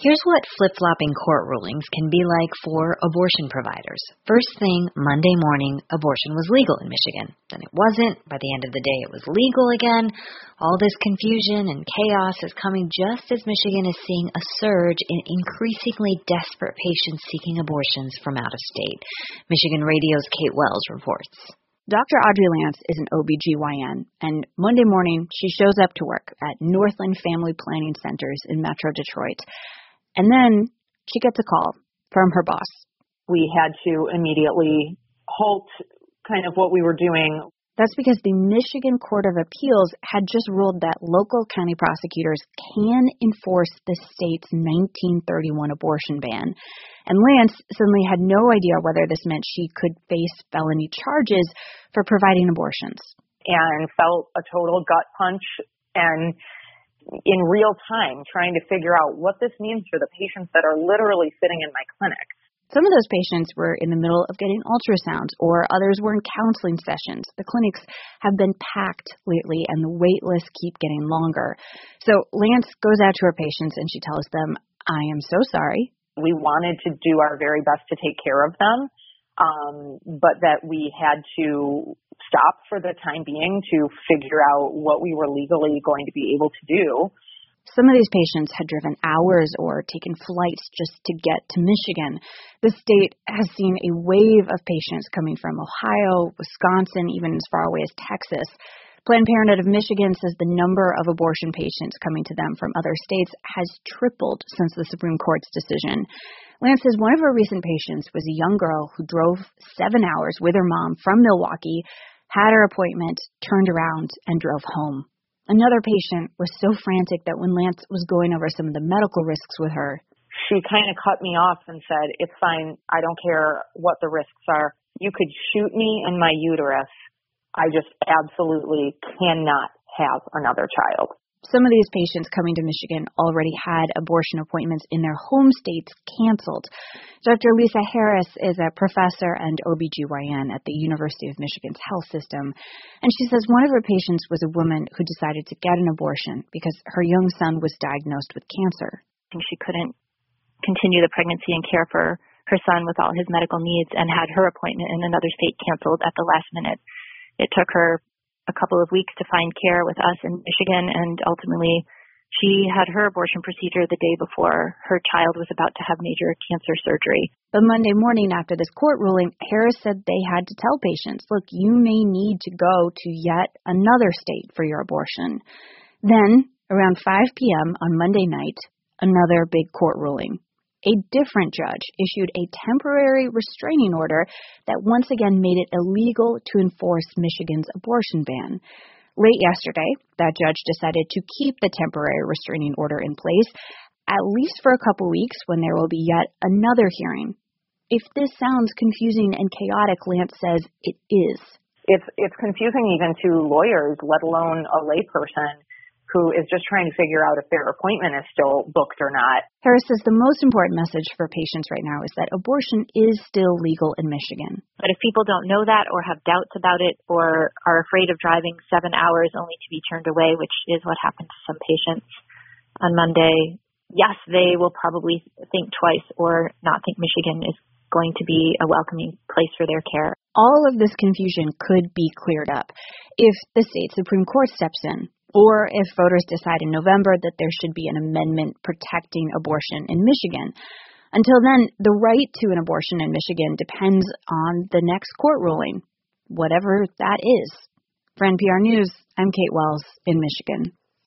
Here's what flip-flopping court rulings can be like for abortion providers. First thing, Monday morning, abortion was legal in Michigan. Then it wasn't. By the end of the day, it was legal again. All this confusion and chaos is coming just as Michigan is seeing a surge in increasingly desperate patients seeking abortions from out of state. Michigan Radio's Kate Wells reports. Dr. Audrey Lance is an OBGYN, and Monday morning she shows up to work at Northland Family Planning Centers in Metro Detroit. And then she gets a call from her boss. We had to immediately halt kind of what we were doing. That's because the Michigan Court of Appeals had just ruled that local county prosecutors can enforce the state's 1931 abortion ban. And Lance suddenly had no idea whether this meant she could face felony charges for providing abortions. And felt a total gut punch and in real time trying to figure out what this means for the patients that are literally sitting in my clinic. Some of those patients were in the middle of getting ultrasounds, or others were in counseling sessions. The clinics have been packed lately, and the wait lists keep getting longer. So Lance goes out to her patients, and she tells them, I am so sorry. We wanted to do our very best to take care of them, but that we had to stop for the time being to figure out what we were legally going to be able to do. Some of these patients had driven hours or taken flights just to get to Michigan. The state has seen a wave of patients coming from Ohio, Wisconsin, even as far away as Texas. Planned Parenthood of Michigan says the number of abortion patients coming to them from other states has tripled since the Supreme Court's decision. Lance says one of her recent patients was a young girl who drove 7 hours with her mom from Milwaukee, had her appointment, turned around, and drove home. Another patient was so frantic that when Lance was going over some of the medical risks with her, she kind of cut me off and said, it's fine, I don't care what the risks are. You could shoot me in my uterus. I just absolutely cannot have another child. Some of these patients coming to Michigan already had abortion appointments in their home states canceled. Dr. Lisa Harris is a professor and OBGYN at the University of Michigan's health system, and she says one of her patients was a woman who decided to get an abortion because her young son was diagnosed with cancer. She couldn't continue the pregnancy and care for her son with all his medical needs and had her appointment in another state canceled at the last minute. It took her a couple of weeks to find care with us in Michigan, and ultimately she had her abortion procedure the day before her child was about to have major cancer surgery. But Monday morning after this court ruling, Harris said they had to tell patients, look, you may need to go to yet another state for your abortion. Then, around 5 p.m. on Monday night, another big court ruling. A different judge issued a temporary restraining order that once again made it illegal to enforce Michigan's abortion ban. Late yesterday, that judge decided to keep the temporary restraining order in place, at least for a couple weeks when there will be yet another hearing. If this sounds confusing and chaotic, Lance says it is. It's confusing even to lawyers, let alone a layperson who is just trying to figure out if their appointment is still booked or not. Harris says the most important message for patients right now is that abortion is still legal in Michigan. But if people don't know that or have doubts about it or are afraid of driving 7 hours only to be turned away, which is what happened to some patients on Monday, yes, they will probably think twice or not think Michigan is going to be a welcoming place for their care. All of this confusion could be cleared up if the state Supreme Court steps in, or if voters decide in November that there should be an amendment protecting abortion in Michigan. Until then, the right to an abortion in Michigan depends on the next court ruling, whatever that is. For NPR News, I'm Kate Wells in Michigan.